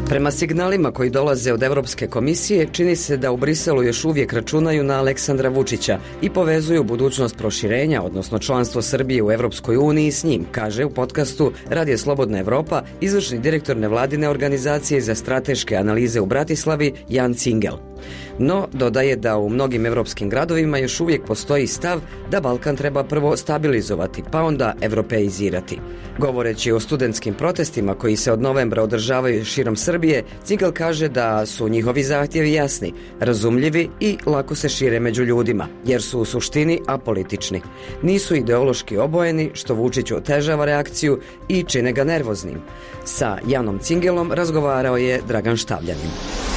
Prema signalima koji dolaze od Evropske komisije, čini se da u Briselu još uvijek računaju na Aleksandra Vučića i povezuju budućnost proširenja, odnosno članstvo Srbije u Evropskoj uniji s njim, kaže u podcastu Radio Slobodna Evropa izvršni direktor nevladine organizacije za strateške analize u Bratislavi Jan Cingel. No, dodaje da u mnogim evropskim gradovima još uvijek postoji stav da Balkan treba prvo stabilizovati, pa onda evropeizirati. Govoreći o studentskim protestima koji se od novembra održavaju širom Srbije, Cingel kaže da su njihovi zahtjevi jasni, razumljivi i lako se šire među ljudima, jer su u suštini apolitični. Nisu ideološki obojeni, što Vučiću otežava reakciju i čine ga nervoznim. Sa Janom Cingelom razgovarao je Dragan Štavljanin.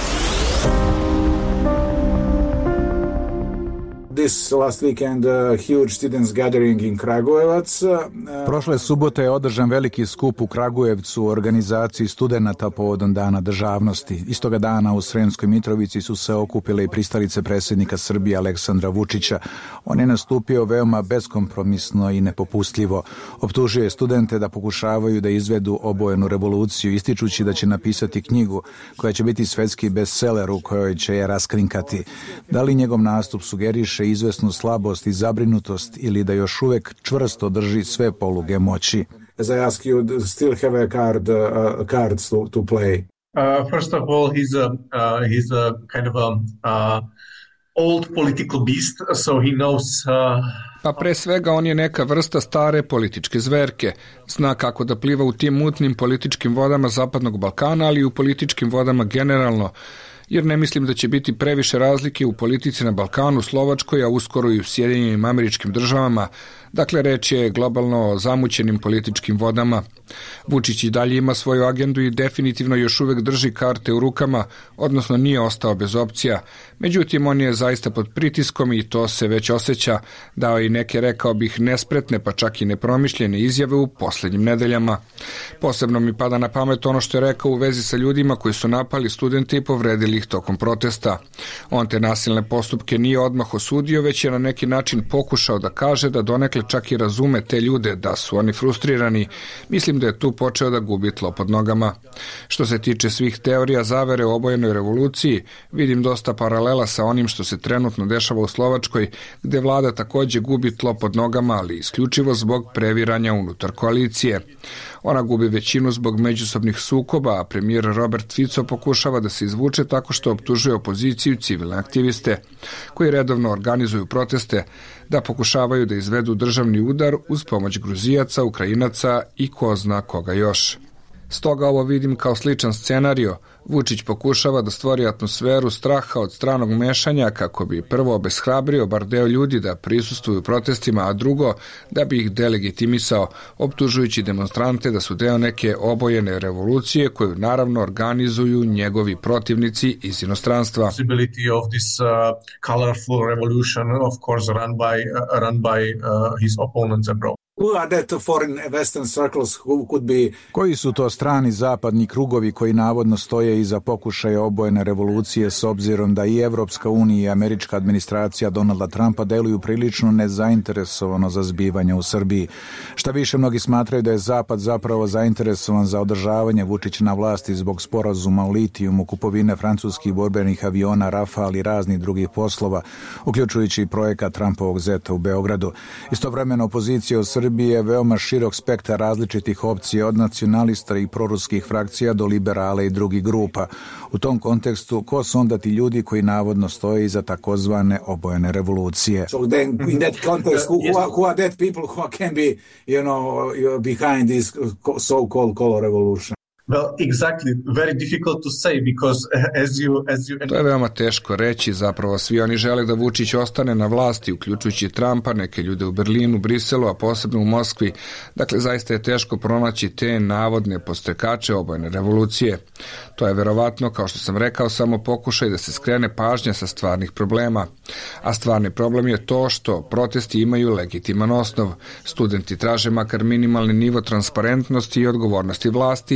This last weekend, huge students gathering in Kragujevac. Prošle subote je održan veliki skup u Kragujevcu u organizaciji studenata povodom Dana državnosti. Istoga dana u Sremskoj Mitrovici su se okupile i pristalice predsjednika Srbije Aleksandra Vučića. On je nastupio veoma beskompromisno i nepopustljivo. Optužio je studente da pokušavaju da izvedu obojenu revoluciju, ističući da će napisati knjigu koja će biti svetski bestseller u kojoj će je raskrinkati. Da li njegov nastup sugeriše izvesnu slabost i zabrinutost ili da još uvek čvrsto drži sve poluge moći? As I ask you, still have cards to play? First of all, he's a kind of a old political beast, so he knows. Pa pre svega on je neka vrsta stare političke zverke. Zna kako da pliva u tim mutnim političkim vodama Zapadnog Balkana, ali i u političkim vodama generalno. Jer ne mislim da će biti previše razlike u politici na Balkanu, Slovačkoj, a uskoro i u Sjedinjenim Američkim Državama. Dakle, reč je globalno o zamućenim političkim vodama. Vučić i dalje ima svoju agendu i definitivno još uvek drži karte u rukama, odnosno nije ostao bez opcija. Međutim, on je zaista pod pritiskom i to se već osjeća. Dao i neke, rekao bih, nespretne pa čak i nepromišljene izjave u posljednjim nedeljama. Posebno mi pada na pamet ono što je rekao u vezi sa ljudima koji su napali studente i povredili ih tokom protesta. On te nasilne postupke nije odmah osudio, već je na neki način pokušao da kaže da donekle čak i razume te ljude, da su oni frustrirani. Mislim da je tu počeo da gubi tlo pod nogama. Što se tiče svih teorija zavere o obojenoj revoluciji, vidim dosta paralela sa onim što se trenutno dešava u Slovačkoj, gde vlada takođe gubi tlo pod nogama, ali isključivo zbog previranja unutar koalicije. Ona gubi većinu zbog međusobnih sukoba, a premijer Robert Fico pokušava da se izvuče tako što optužuje opoziciju i civilne aktiviste, koji redovno organizuju proteste, da pokušavaju da izvedu državni udar uz pomoć Gruzijaca, Ukrajinaca i ko zna koga još. Stoga ovo vidim kao sličan scenario. Vučić pokušava da stvori atmosferu straha od stranog mešanja kako bi prvo obeshrabrio bar deo ljudi da prisustvuju protestima, a drugo da bi ih delegitimisao, optužujući demonstrante da su deo neke obojene revolucije koju naravno organizuju njegovi protivnici iz inostranstva. Koji su to strani zapadni krugovi koji navodno stoje iza pokušaja obojene revolucije s obzirom da i Evropska unija i američka administracija Donalda Trumpa deluju prilično nezainteresovano za zbivanje u Srbiji? Šta više, mnogi smatraju da je Zapad zapravo zainteresovan za održavanje Vučića na vlasti zbog sporazuma o litijumu, kupovine francuskih borbenih aviona Rafale i raznih drugih poslova, uključujući i projekat Trumpovog zeta u Beogradu. Istovremeno opozicija u Srbiji je veoma širok spektar različitih opcija od nacionalista i proruskih frakcija do liberala i drugih grupa. U tom kontekstu, ko su onda ti ljudi koji navodno stoje iza takozvane obojene revolucije? So then in that context, who are that people who can be, behind this so-called color revolution? Well, exactly. Very difficult to say because as you... To je veoma teško reći, zapravo svi oni žele da Vučić ostane na vlasti, uključujući Trumpa, neke ljude u Berlinu, Briselu, a posebno u Moskvi. Dakle, zaista je teško pronaći te navodne podstrekače obojene revolucije. To je verovatno, kao što sam rekao, samo pokušaj da se skrene pažnja sa stvarnih problema. A stvarni problem je to što protesti imaju legitiman osnov. Studenti traže makar minimalni nivo transparentnosti i odgovornosti vlasti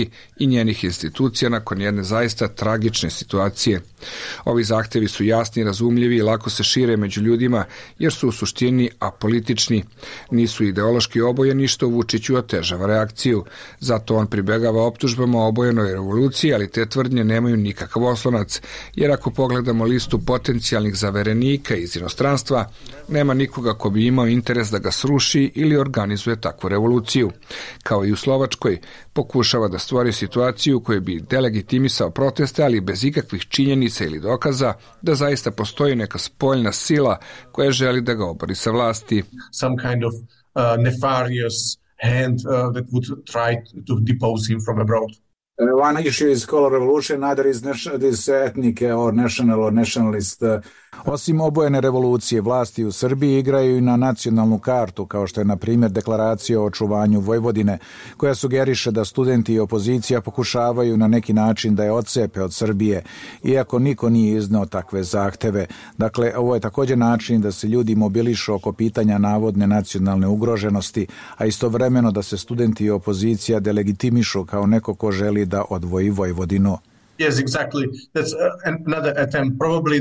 i njenih institucija nakon jedne zaista tragične situacije. Ovi zahtevi su jasni, razumljivi i lako se šire među ljudima jer su u suštini apolitični. Nisu ideološki obojeni što Vučiću otežava reakciju. Zato on pribegava optužbama o obojenoj revoluciji, ali te tvrdnje nemaju nikakav oslonac, jer ako pogledamo listu potencijalnih zaverenika iz inostranstva, nema nikoga ko bi imao interes da ga sruši ili organizuje takvu revoluciju. Kao i u Slovačkoj, pokušava da stvori situaciju koja bi delegitimisao proteste, ali bez ikakvih činjenica ili dokaza da zaista postoji neka spoljna sila koja želi da ga obori sa vlasti. Some kind of nefarious hand that would try to depose him from abroad. One issue is color revolution, another is this ethnic or national or nationalist. Osim obojene revolucije, vlasti u Srbiji igraju i na nacionalnu kartu, kao što je na primjer deklaracija o očuvanju Vojvodine, koja sugeriše da studenti i opozicija pokušavaju na neki način da je odcepe od Srbije, iako niko nije izneo takve zahteve. Dakle, ovo je također način da se ljudi mobilišu oko pitanja navodne nacionalne ugroženosti, a istovremeno da se studenti i opozicija delegitimišu kao neko ko želi da odvoji Vojvodinu. Yes, exactly. That's another attempt. Probably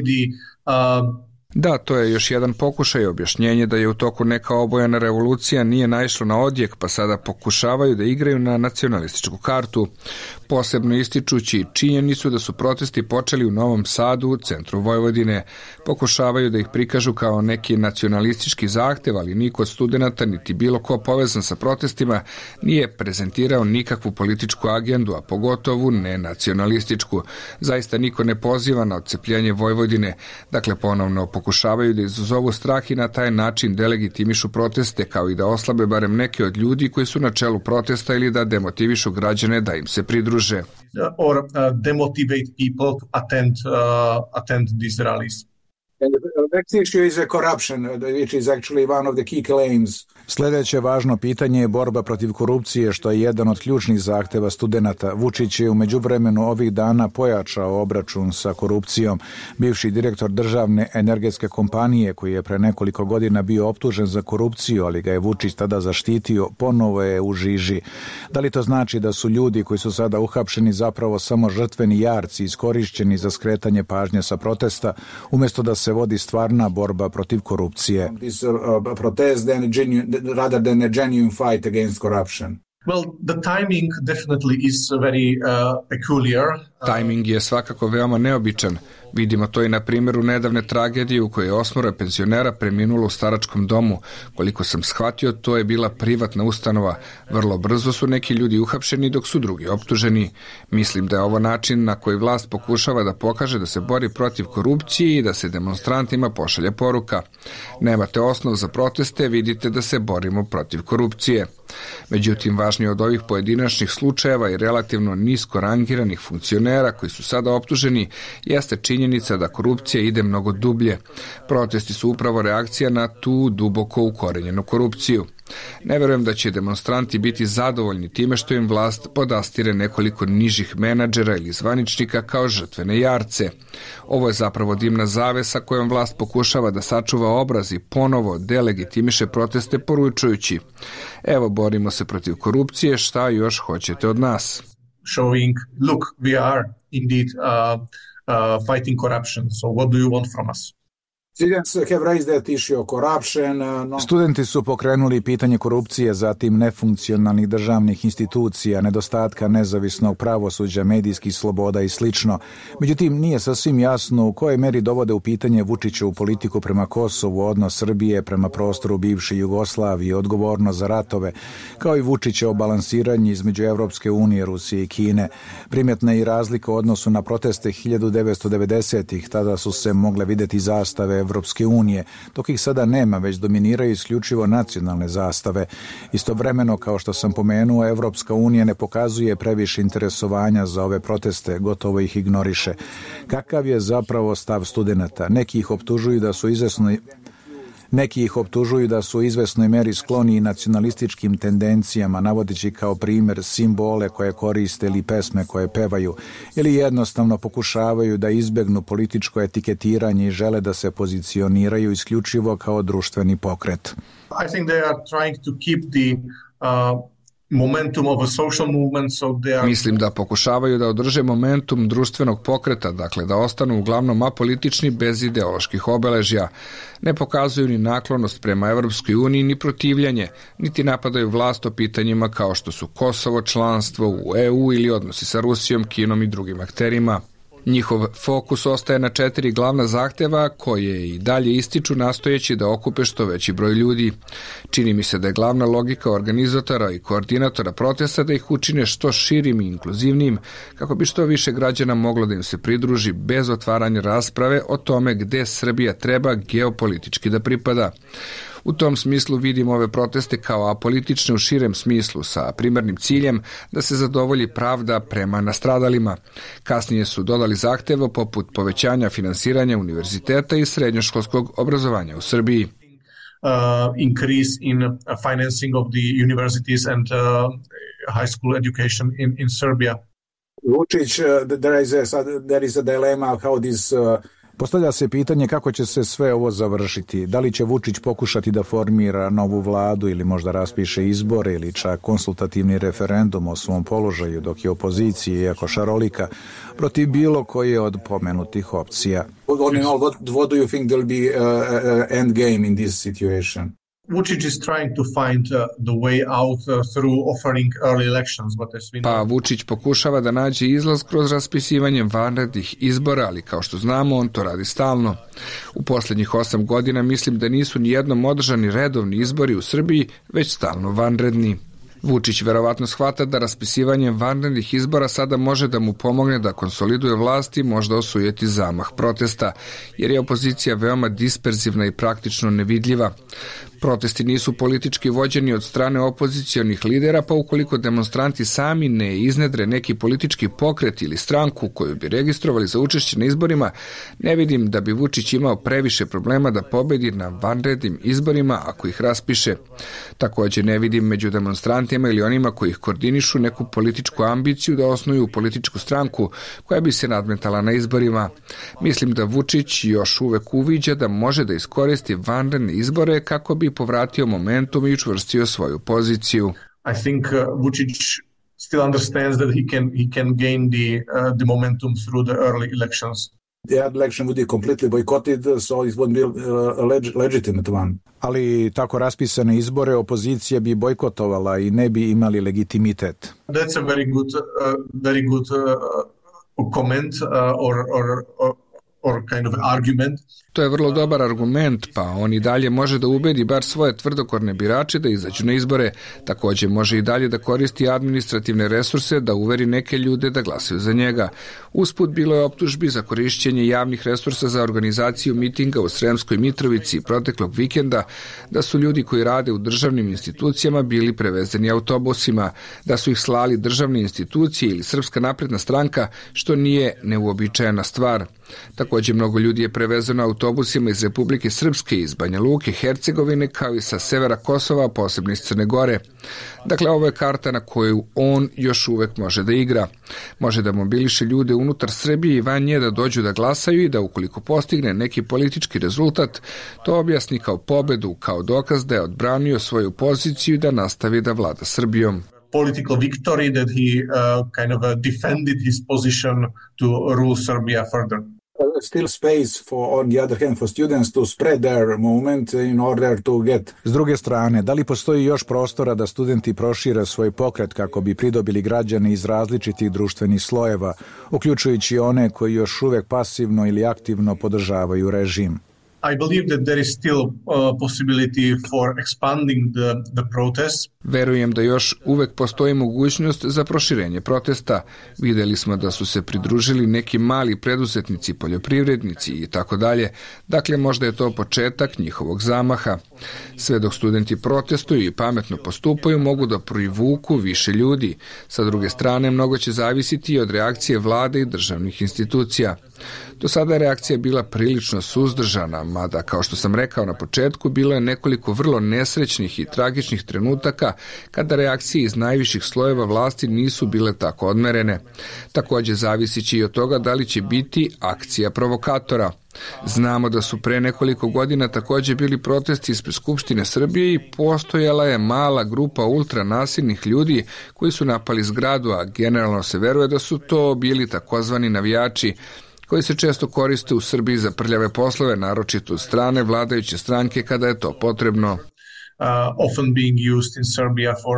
Da, to je još jedan pokušaj i objašnjenje da je u toku neka obojena revolucija nije naišlo na odjek, pa sada pokušavaju da igraju na nacionalističku kartu, posebno ističući činjenicu da su protesti počeli u Novom Sadu, u centru Vojvodine. Pokušavaju da ih prikažu kao neki nacionalistički zahtev, ali niko od studenata niti bilo ko povezan sa protestima nije prezentirao nikakvu političku agendu, a pogotovo ne nacionalističku. Zaista niko ne poziva na odcepljenje Vojvodine, dakle ponovno pokušavaju da izazovu strah i na taj način delegitimišu proteste, kao i da oslabe barem neke od ljudi koji su na čelu protesta ili da demotivišu građane da im se pridruže. Or demotivate people to attend these rallies. And the next issue is corruption, which is actually one of the key claims. Sljedeće važno pitanje je borba protiv korupcije, što je jedan od ključnih zahteva studenata. Vučić je u međuvremenu ovih dana pojačao obračun sa korupcijom. Bivši direktor državne energetske kompanije, koji je pre nekoliko godina bio optužen za korupciju, ali ga je Vučić tada zaštitio, ponovo je u žiži. Da li to znači da su ljudi koji su sada uhapšeni zapravo samo žrtveni jarci, iskorišćeni za skretanje pažnje sa protesta, umjesto da se vodi stvarna borba protiv korupcije? Rather than a genuine fight against corruption. Well, the timing definitely is very peculiar. Timing je svakako veoma neobičan. Vidimo to i na primjeru nedavne tragedije u kojoj je 8 penzionera preminulo u staračkom domu. Koliko sam shvatio, to je bila privatna ustanova. Vrlo brzo su neki ljudi uhapšeni dok su drugi optuženi. Mislim da je ovo način na koji vlast pokušava da pokaže da se bori protiv korupcije i da se demonstrantima pošalje poruka. Nemate osnov za proteste, vidite da se borimo protiv korupcije. Međutim, važnije od ovih pojedinačnih slučajeva i relativno nisko rangiranih funkcionera koji su sada optuženi jeste činjenica da korupcija ide mnogo dublje. Protesti su upravo reakcija na tu duboko ukorenjenu korupciju. Ne verujem da će demonstranti biti zadovoljni time što im vlast podastire nekoliko nižih menadžera ili zvaničnika kao žrtvene jarce. Ovo je zapravo dimna zavesa kojom vlast pokušava da sačuva obraz i ponovo delegitimiše proteste poručujući: evo, borimo se protiv korupcije, šta još hoćete od nas? Showing, look, we are indeed fighting corruption, so what do you want from us? Studenti su pokrenuli pitanje korupcije, zatim nefunkcionalnih državnih institucija, nedostatka nezavisnog pravosuđa, medijskih sloboda i slično. Međutim, nije sasvim jasno u kojoj meri dovode u pitanje Vučićevu politiku prema Kosovu, odnos Srbije prema prostoru bivše Jugoslavije, odgovornost za ratove, kao i Vučićevo balansiranje između Evropske unije, Rusije i Kine. Primjetna je i razlika u odnosu na proteste 1990-ih, tada su se mogle vidjeti zastave Evropske unije, dok ih sada nema, već dominiraju isključivo nacionalne zastave. Istovremeno, kao što sam pomenuo, Evropska unija ne pokazuje previše interesovanja za ove proteste, gotovo ih ignoriše. Kakav je zapravo stav studenata? Neki ih optužuju da su u izvesnoj meri skloni nacionalističkim tendencijama, navodeći kao primjer simbole koje koriste ili pesme koje pevaju, ili jednostavno pokušavaju da izbegnu političko etiketiranje i žele da se pozicioniraju isključivo kao društveni pokret. I think they are trying to keep the momentum of a social movement, so they are... Mislim da pokušavaju da održe momentum društvenog pokreta, dakle da ostanu uglavnom apolitični bez ideoloških obeležja. Ne pokazuju ni naklonost prema Evropskoj uniji, ni protivljanje, niti napadaju vlast o pitanjima kao što su Kosovo, članstvo u EU ili odnosi sa Rusijom, Kinom i drugim akterima. Njihov fokus ostaje na 4 glavna zahteva koje i dalje ističu nastojeći da okupe što veći broj ljudi. Čini mi se da je glavna logika organizatora i koordinatora protesta da ih učine što širim i inkluzivnijim kako bi što više građana moglo da im se pridruži bez otvaranja rasprave o tome gde Srbija treba geopolitički da pripada. U tom smislu vidim ove proteste kao apolitične u širem smislu sa primarnim ciljem da se zadovolji pravda prema nastradalima. Kasnije su dodali zahteve poput povećanja finansiranja univerziteta i srednjoškolskog obrazovanja u Srbiji. Increase in financing of the universities and high school education in Serbia. Vučić, there is a dilemma how this Postavlja se pitanje kako će se sve ovo završiti. Da li će Vučić pokušati da formira novu vladu ili možda raspiše izbore ili čak konsultativni referendum o svom položaju dok je opozicija, iako šarolika, protiv bilo koje od pomenutih opcija. What do you think will be end game in this situation? Vučić is trying to find the way out through offering early elections, but as we know... Pa Vučić pokušava da nađe izlaz kroz raspisivanje vanrednih izbora, ali kao što znamo, on to radi stalno. U posljednjih 8 godina mislim da nisu ni jednom održani redovni izbori u Srbiji, već stalno vanredni. Vučić verovatno shvata da raspisivanjem vanrednih izbora sada može da mu pomogne da konsoliduje vlast i možda osujeti zamah protesta, jer je opozicija veoma disperzivna i praktično nevidljiva. Protesti nisu politički vođeni od strane opozicionih lidera, pa ukoliko demonstranti sami ne iznedre neki politički pokret ili stranku koju bi registrovali za učešće na izborima, ne vidim da bi Vučić imao previše problema da pobedi na vanrednim izborima ako ih raspiše. Također ne vidim među demonstrantima ili onima koji ih koordinišu neku političku ambiciju da osnuju političku stranku koja bi se nadmetala na izborima. Mislim da Vučić još uvek uviđa da može da iskoristi vanredne izbore kako bi povratio momentum i učvrstio svoju poziciju. I think Vučić still understands that he can gain the momentum through the early elections. The election would be completely boycotted, so it wouldn't be a legitimate one. Ali tako raspisane izbore opozicija bi bojkotovala i ne bi imali legitimitet. That's a very good comment or kind of argument. To je vrlo dobar argument, pa on i dalje može da ubedi bar svoje tvrdokorne birače da izađu na izbore. Također može i dalje da koristi administrativne resurse da uveri neke ljude da glasaju za njega. Usput bilo je optužbi za korišćenje javnih resursa za organizaciju mitinga u Sremskoj Mitrovici proteklog vikenda, da su ljudi koji rade u državnim institucijama bili prevezeni autobusima, da su ih slali državne institucije ili Srpska napredna stranka, što nije neuobičajena stvar. Također mnogo ljudi je prevezeno autobusima iz Republike Srpske, iz Banja Luke, Hercegovine, kao i sa severa Kosova, posebno iz Crne Gore. Dakle, ovo je karta na koju on još uvek može da igra. Može da mobiliše ljude unutar Srbije i van nje da dođu da glasaju i da ukoliko postigne neki politički rezultat, to objasni kao pobedu, kao dokaz da je odbranio svoju poziciju i da nastavi da vlada Srbijom. Political victory that he kind of defended his position to rule Serbia further. Still space for, on the other hand, for students to spread their movement in order to get... S druge strane, da li postoji još prostora da studenti prošire svoj pokret kako bi pridobili građane iz različitih društvenih slojeva, uključujući one koji još uvek pasivno ili aktivno podržavaju režim? I believe that there is still possibility for expanding the protests. Verujem da još uvek postoji mogućnost za proširenje protesta. Videli smo da su se pridružili neki mali preduzetnici, poljoprivrednici i tako dalje. Dakle, možda je to početak njihovog zamaha. Sve dok studenti protestuju i pametno postupaju, mogu da privuku više ljudi. Sa druge strane, mnogo će zavisiti i od reakcije vlade i državnih institucija. Do sada je reakcija bila prilično suzdržana, mada, kao što sam rekao na početku, bilo je nekoliko vrlo nesrećnih i tragičnih trenutaka kada reakcije iz najviših slojeva vlasti nisu bile tako odmerene. Također zavisiće i od toga da li će biti akcija provokatora. Znamo da su pre nekoliko godina također bili protesti ispred Skupštine Srbije i postojala je mala grupa ultranasilnih ljudi koji su napali zgradu, a generalno se veruje da su to bili takozvani navijači koji se često koriste u Srbiji za prljave poslove, naročito od strane vladajuće stranke kada je to potrebno. Often being used in Serbia for,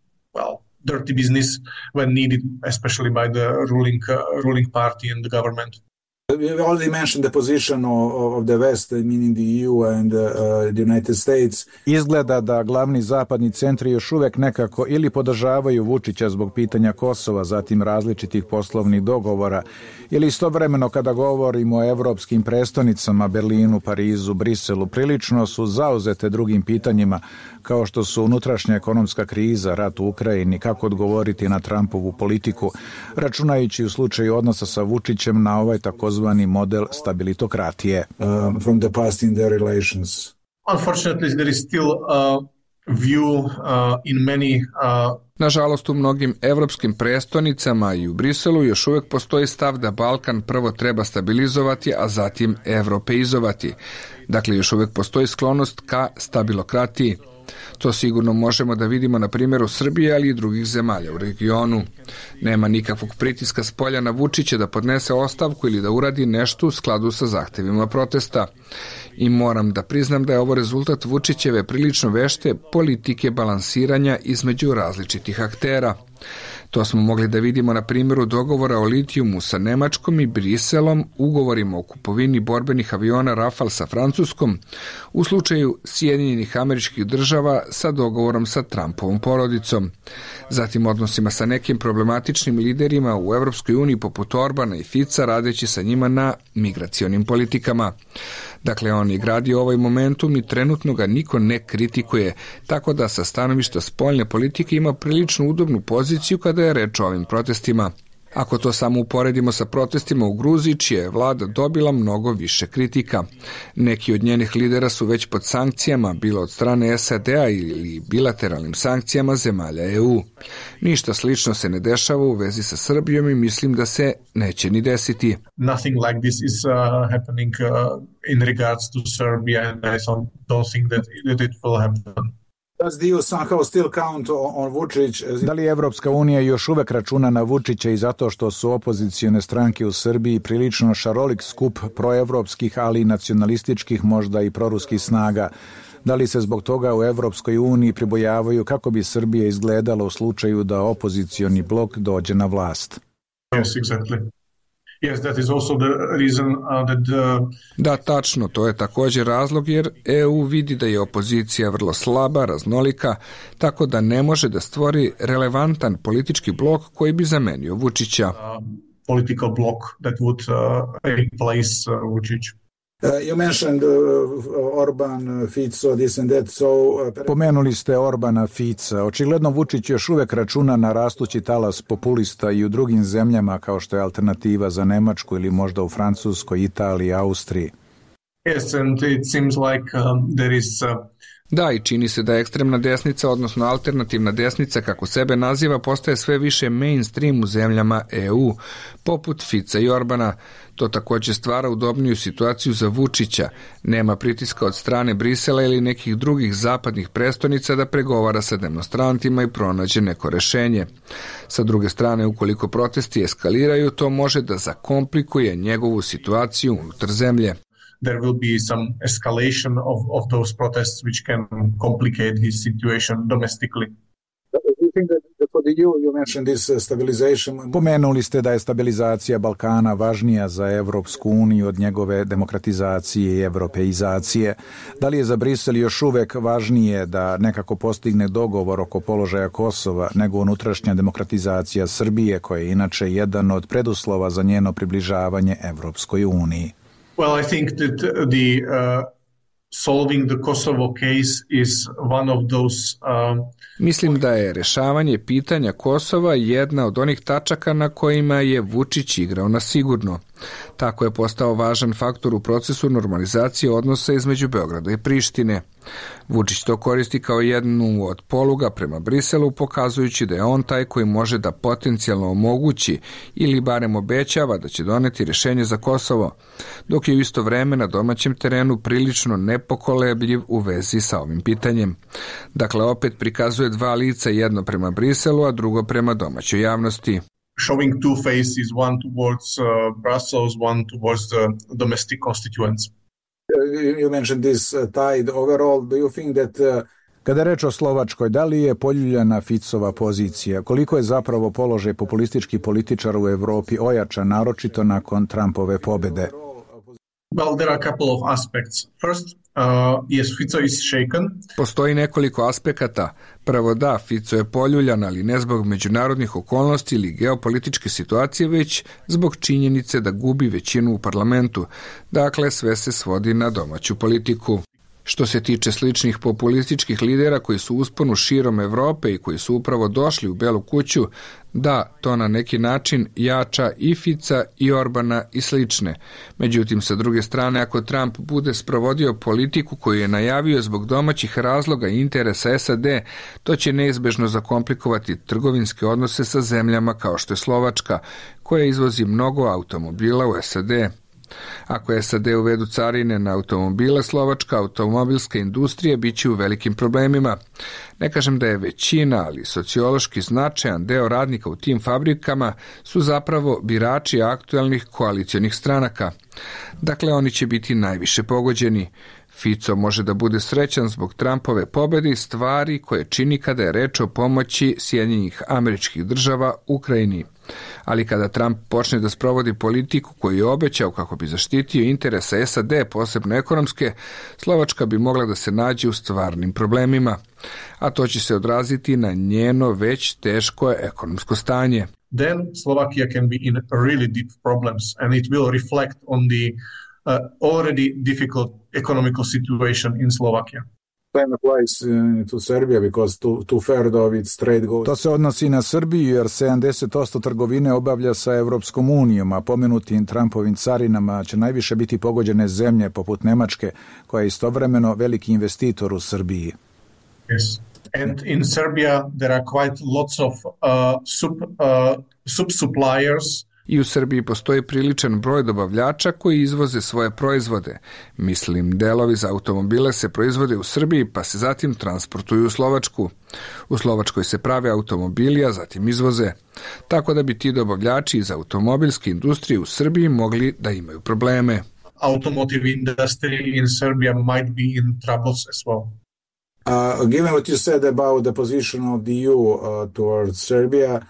dirty business when needed, especially by the ruling party and the government. We already mentioned the position of the West, meaning the EU and the United States. Izgleda da glavni zapadni centri još uvek nekako ili podržavaju Vučića zbog pitanja Kosova, zatim različitih poslovnih dogovora, ili istovremeno kada govorimo o evropskim prestonicama, Berlinu, Parizu, Briselu, prilično su zauzete drugim pitanjima, kao što su unutrašnja ekonomska kriza, rat u Ukrajini, kako odgovoriti na Trumpovu politiku, računajući u slučaju odnosa sa Vučićem na ovaj takozvani model stabilitokratije. From the past in their relations. Unfortunately, there is still a view in many Nažalost, u mnogim evropskim prestonicama i u Briselu još uvijek postoji stav da Balkan prvo treba stabilizovati, a zatim evropeizovati. Dakle, još uvijek postoji sklonost ka stabilokratiji. To sigurno možemo da vidimo na primjeru Srbije, ali i drugih zemalja u regionu. Nema nikakvog pritiska s polja na Vučića da podnese ostavku ili da uradi nešto u skladu sa zahtevima protesta. I moram da priznam da je ovo rezultat Vučićeve prilično vešte politike balansiranja između različitih aktera. To smo mogli da vidimo na primjeru dogovora o litijumu sa Nemačkom i Briselom, ugovorima o kupovini borbenih aviona Rafale sa Francuskom, u slučaju Sjedinjenih Američkih Država sa dogovorom sa Trumpovom porodicom. Zatim odnosima sa nekim problematičnim liderima u Evropskoj uniji poput Orbana i Fica, radeći sa njima na migracionim politikama. Dakle, on je gradio ovaj momentum i trenutno ga niko ne kritikuje, tako da sa stanovišta spoljne politike ima prilično udobnu poziciju kada je reč o ovim protestima. Ako to samo uporedimo sa protestima u Gruziji, čija je vlada dobila mnogo više kritika. Neki od njenih lidera su već pod sankcijama, bilo od strane SAD-a ili bilateralnim sankcijama zemalja EU. Ništa slično se ne dešava u vezi sa Srbijom i mislim da se neće ni desiti. Nothing like this is happening in regards to Serbia, and I don't think that it will happen. Da li Evropska unija još uvek računa na Vučića i zato što su opozicione stranke u Srbiji prilično šarolik skup proevropskih, ali i nacionalističkih, možda i proruskih snaga? Da li se zbog toga u Evropskoj uniji pribojavaju kako bi Srbija izgledala u slučaju da opozicioni blok dođe na vlast? Yes, exactly. Yes, that is also the reason Da, tačno, to je također razlog jer EU vidi da je opozicija vrlo slaba, raznolika, tako da ne može da stvori relevantan politički blok koji bi zamenio Vučića. Political block that would replace Vučić. You mentioned Orban, Fico, this and that, Pomenuli ste Orbana, Fica. Očigledno Vučić još uvek računa na rastući talas populista i u drugim zemljama kao što je alternativa za Nemačku ili možda u Francuskoj, Italiji, Austriji. Yes, and it seems like there is Da, i čini se da ekstremna desnica, odnosno alternativna desnica, kako sebe naziva, postaje sve više mainstream u zemljama EU, poput Fica i Orbana. To također stvara udobniju situaciju za Vučića. Nema pritiska od strane Brisela ili nekih drugih zapadnih prestonica da pregovara sa demonstrantima i pronađe neko rešenje. Sa druge strane, ukoliko protesti eskaliraju, to može da zakomplikuje njegovu situaciju unutar zemlje. There will be some escalation of those protests which can complicate his situation domestically. Pomenuli ste da je stabilizacija Balkana važnija za Evropsku uniju od njegove demokratizacije i evropeizacije. Da li je za Brisel još uvek važnije da nekako postigne dogovor oko položaja Kosova nego unutrašnja demokratizacija Srbije, koja je inače jedan od preduslova za njeno približavanje Evropskoj uniji? Well, I think that solving the Kosovo case is one of those Mislim da je rešavanje pitanja Kosova jedna od onih tačaka na kojima je Vučić igrao na sigurno. Tako je postao važan faktor u procesu normalizacije odnosa između Beograda i Prištine. Vučić to koristi kao jednu od poluga prema Briselu, pokazujući da je on taj koji može da potencijalno omogući ili barem obećava da će doneti rješenje za Kosovo, dok je u isto vreme na domaćem terenu prilično nepokolebljiv u vezi sa ovim pitanjem. Dakle, opet prikazuje dva lica, jedno prema Briselu, a drugo prema domaćoj javnosti. Showing two faces, one towards Brussels, one towards the domestic constituents. You mentioned this tide overall. Do you think that Kada je reč o Slovačkoj, da li je poljuljana Ficova pozicija? Koliko je zapravo položaj populističkih političara u Evropi ojačan, naročito nakon Trumpove pobjede? Well, there are a couple of aspects. First, yes, Fico is shaken. Postoji nekoliko aspekata. Prvo da, Fico je poljuljan, ali ne zbog međunarodnih okolnosti ili geopolitičke situacije, već zbog činjenice da gubi većinu u parlamentu. Dakle, sve se svodi na domaću politiku. Što se tiče sličnih populističkih lidera koji su u usponu širom Evrope i koji su upravo došli u Belu kuću, da, to na neki način jača i Fica i Orbana i slične. Međutim, sa druge strane, ako Trump bude sprovodio politiku koju je najavio zbog domaćih razloga i interesa SAD, to će neizbežno zakomplikovati trgovinske odnose sa zemljama kao što je Slovačka, koja izvozi mnogo automobila u SAD. Ako SAD uvedu carine na automobile, slovačka automobilska industrija biće u velikim problemima. Ne kažem da je većina, ali sociološki značajan deo radnika u tim fabrikama su zapravo birači aktualnih koalicionih stranaka. Dakle, oni će biti najviše pogođeni. Fico može da bude srećan zbog Trumpove pobjede i stvari koje čini kada je reč o pomoći Sjedinjenih Američkih Država Ukrajini. Ali kada Trump počne da sprovodi politiku koju je obećao kako bi zaštitio interese SAD, posebno ekonomske, Slovačka bi mogla da se nađe u stvarnim problemima, a to će se odraziti na njeno već teško ekonomsko stanje. Then Slovakia can be in really deep problems and it will reflect on the already difficult economical situation in Slovakia. To se odnosi na Srbiju jer 70% trgovine obavlja sa Evropskom unijom, a pomenutim Trumpovim carinama će najviše biti pogođene zemlje poput Nemačke, koja je istovremeno veliki investitor u Srbiji. Yes. And in Serbia there are quite lots of sub-suppliers. I u Srbiji postoji priličan broj dobavljača koji izvoze svoje proizvode. Mislim, delovi za automobile se proizvode u Srbiji pa se zatim transportuju u Slovačku. U Slovačkoj se prave automobili, a zatim izvoze. Tako da bi ti dobavljači iz automobilske industrije u Srbiji mogli da imaju probleme. Automotive industry in Serbia might be in troubles as well. Given what you said about the position of the EU towards Serbia,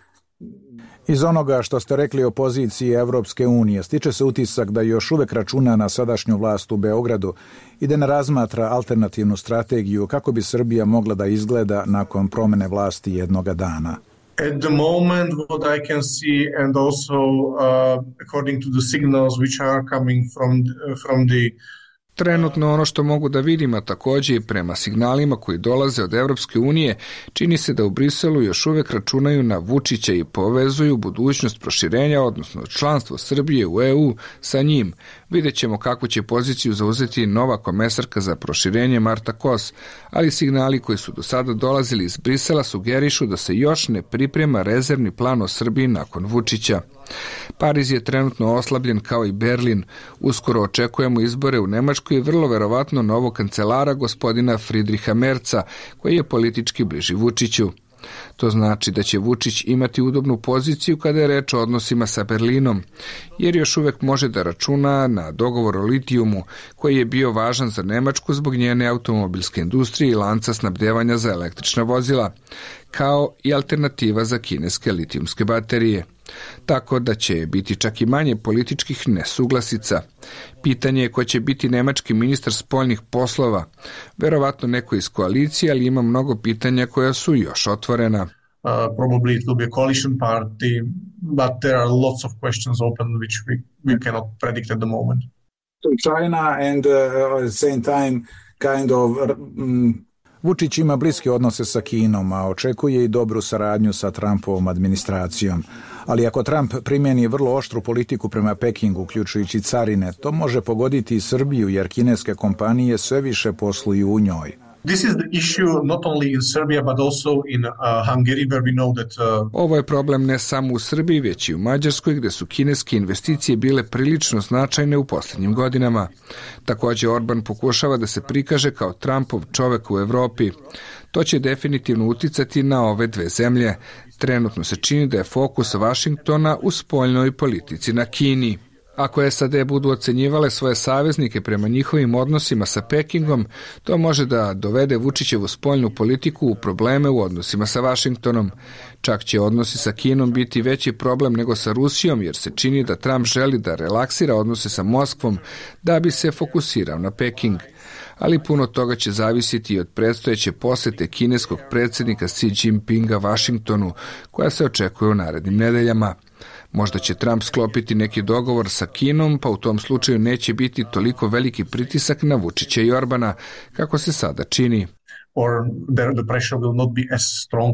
iz onoga što ste rekli o poziciji Evropske unije, stiče se utisak da još uvek računa na sadašnju vlast u Beogradu i da ne razmatra alternativnu strategiju kako bi Srbija mogla da izgleda nakon promene vlasti jednoga dana. At the moment, what I can see, and also according to the signals which are coming from the Trenutno ono što mogu da vidim, a također i prema signalima koji dolaze od Evropske unije, čini se da u Briselu još uvek računaju na Vučića i povezuju budućnost proširenja, odnosno članstvo Srbije u EU sa njim. Vidjet ćemo kakvu će poziciju zauzeti nova komesarka za proširenje Marta Kos, ali signali koji su do sada dolazili iz Brisela sugerišu da se još ne priprema rezervni plan o Srbiji nakon Vučića. Pariz je trenutno oslabljen kao i Berlin. Uskoro očekujemo izbore u Nemačkoj i vrlo verovatno novog kancelara gospodina Friedricha Merza, koji je politički bliži Vučiću. To znači da će Vučić imati udobnu poziciju kada je reč o odnosima sa Berlinom, jer još uvek može da računa na dogovor o litijumu, koji je bio važan za Nemačku zbog njene automobilske industrije i lanca snabdevanja za električna vozila, kao i alternativa za kineske litijumske baterije. Tako da će biti čak i manje političkih nesuglasica. Pitanje je ko će biti nemački ministar spoljnih poslova. Verovatno neko iz koalicije, ali ima mnogo pitanja koja su još otvorena. Probably it will be a coalition party, but there are lots of questions open which we cannot predict at the moment. To China and at the same time kind of Vučić ima bliske odnose sa Kinom, a očekuje i dobru saradnju sa Trumpovom administracijom. Ali ako Trump primjeni vrlo oštru politiku prema Pekingu, uključujući carine, to može pogoditi i Srbiju, jer kineske kompanije sve više posluju u njoj. This is the issue not only in Serbia but also in Hungary, where we know that Ovo je problem ne samo u Srbiji, već i u Mađarskoj, gdje su kineske investicije bile prilično značajne u posljednjim godinama. Također Orban pokušava da se prikaže kao Trumpov čovek u Evropi. To će definitivno uticati na ove dve zemlje. Trenutno se čini da je fokus Vašingtona u spoljnoj politici na Kini. Ako SAD budu ocenjivale svoje saveznike prema njihovim odnosima sa Pekingom, to može da dovede Vučićevu spoljnu politiku u probleme u odnosima sa Vašingtonom. Čak će odnosi sa Kinom biti veći problem nego sa Rusijom, jer se čini da Trump želi da relaksira odnose sa Moskvom da bi se fokusirao na Peking. Ali puno toga će zavisiti i od predstojeće posete kineskog predsjednika Xi Jinpinga Vašingtonu, koja se očekuje u narednim nedeljama. Možda će Trump sklopiti neki dogovor sa Kinom, pa u tom slučaju neće biti toliko veliki pritisak na Vučića i Orbana, kako se sada čini. Or the pressure will not be as strong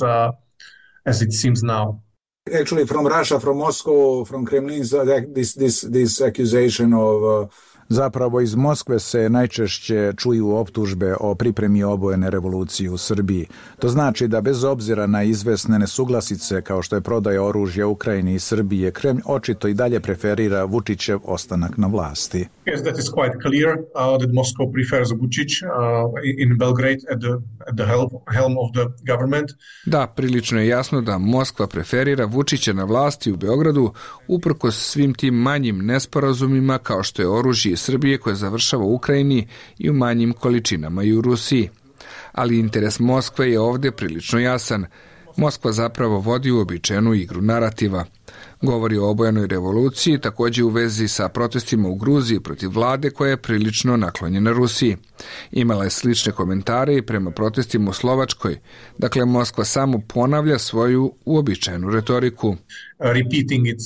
as it seems now. Actually, from Russia, from Moscow, from Kremlin, this accusation of Zapravo iz Moskve se najčešće čuju optužbe o pripremi obojene revolucije u Srbiji. To znači da bez obzira na izvesne nesuglasice kao što je prodaja oružja Ukrajini i Srbije, Kremlj očito i dalje preferira Vučićev ostanak na vlasti. Yes, that is quite clear that Moscow prefers Vučić in Belgrade at the helm of the government. Da, prilično je jasno da Moskva preferira Vučića na vlasti u Beogradu uprkos svim tim manjim nesporazumima kao što je oružje Srbije koje završava u Ukrajini i u manjim količinama i u Rusiji. Ali interes Moskve je ovdje prilično jasan. Moskva zapravo vodi uobičajenu igru narativa. Govori o obojenoj revoluciji, također u vezi sa protestima u Gruziji protiv vlade koja je prilično naklonjena Rusiji. Imala je slične komentare i prema protestima u Slovačkoj. Dakle, Moskva samo ponavlja svoju uobičajenu retoriku. Repeating its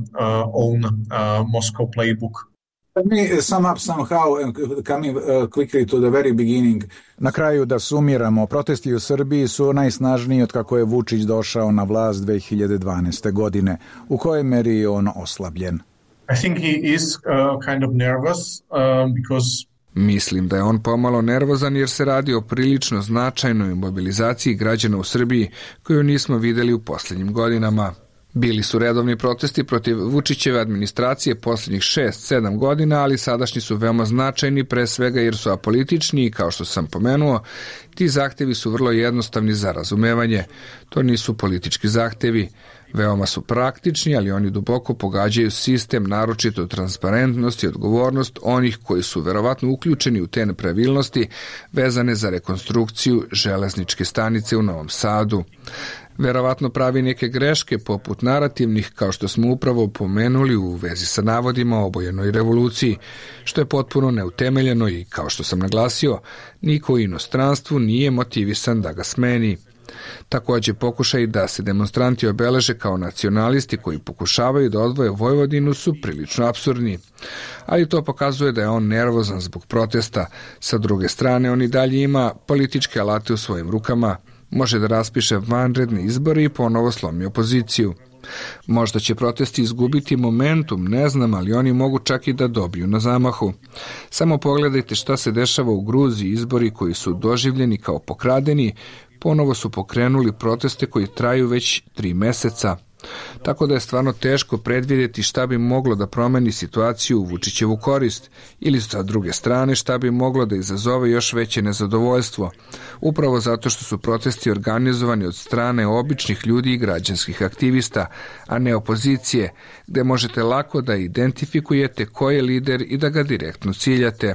own Moscow playbook. Let me sum up somehow, coming quickly to the very beginning. Na kraju da sumiramo, protesti u Srbiji su najsnažniji od kako je Vučić došao na vlast 2012. godine. U kojoj meri je on oslabljen? I think he is kind of nervous because Mislim da je on pomalo nervozan jer se radi o prilično značajnoj mobilizaciji građana u Srbiji koju nismo vidjeli u posljednjim godinama. Bili su redovni protesti protiv Vučićeve administracije posljednjih 6-7 godina, ali sadašnji su veoma značajni, pre svega jer su apolitični i, kao što sam pomenuo, ti zahtevi su vrlo jednostavni za razumevanje. To nisu politički zahtevi. Veoma su praktični, ali oni duboko pogađaju sistem, naročito transparentnost i odgovornost onih koji su verovatno uključeni u te nepravilnosti vezane za rekonstrukciju železničke stanice u Novom Sadu. Verovatno pravi neke greške poput narativnih, kao što smo upravo pomenuli u vezi sa navodima o obojenoj revoluciji, što je potpuno neutemeljeno i, kao što sam naglasio, niko u inostranstvu nije motivisan da ga smeni. Također pokušaj da se demonstranti obeleže kao nacionalisti koji pokušavaju da odvoje Vojvodinu su prilično apsurdni. Ali to pokazuje da je on nervozan zbog protesta. Sa druge strane, on i dalje ima političke alate u svojim rukama. Može da raspiše vanredne izbore i ponovo slomi opoziciju. Možda će protesti izgubiti momentum, ne znam, ali oni mogu čak i da dobiju na zamahu. Samo pogledajte šta se dešava u Gruziji, izbori koji su doživljeni kao pokradeni, ponovo su pokrenuli proteste koji traju već 3 meseca. Tako da je stvarno teško predvidjeti šta bi moglo da promeni situaciju u Vučićevu korist ili sa druge strane šta bi moglo da izazove još veće nezadovoljstvo. Upravo zato što su protesti organizovani od strane običnih ljudi i građanskih aktivista, a ne opozicije, gde možete lako da identifikujete ko je lider i da ga direktno ciljate.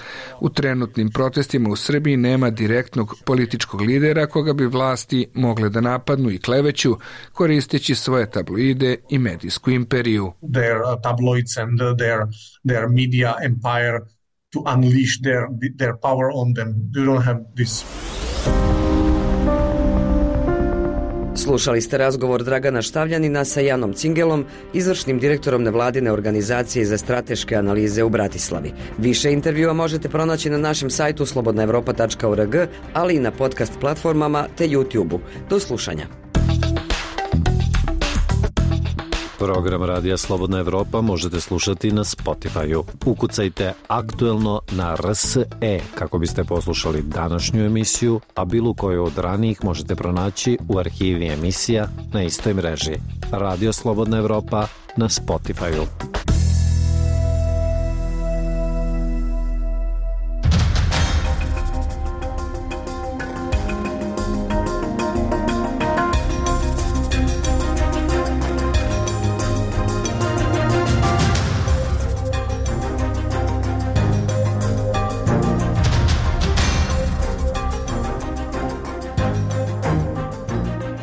U trenutnim protestima u Srbiji nema direktnog političkog lidera koga bi vlasti mogle da napadnu i kleveću koristeći svoje tabloide i medijsku imperiju. Their tabloids and their media empire to unleash their power on them. You don't have this. Slušali ste razgovor Dragana Štavljanina sa Janom Cingelom, izvršnim direktorom nevladine organizacije za strateške analize u Bratislavi. Više intervjua možete pronaći na našem sajtu slobodnaevropa.org, ali i na podcast platformama te YouTube-u. Do slušanja. Program Radija Slobodna Evropa možete slušati na Spotify-u. Ukucajte Aktuelno na RSE kako biste poslušali današnju emisiju, a bilo koju od ranijih možete pronaći u arhivi emisija na istoj mreži. Radio Slobodna Evropa na Spotify-u.